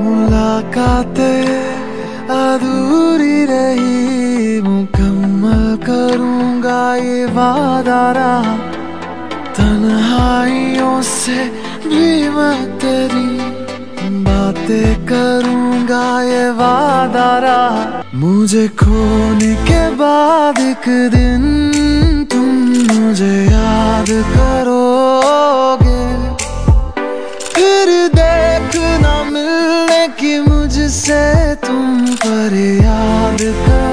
मुलाकातें अधूरी रही, मुकम्मल करूंगा ये वादा रहा। तन्हाइयों से भी मैं तेरी बातें करूंगा ये वादा रहा। मुझे खोने के बाद एक दिन तुम मुझे याद करोगे, फिर देखना मिलने की मुझसे तुम पर याद करोगे।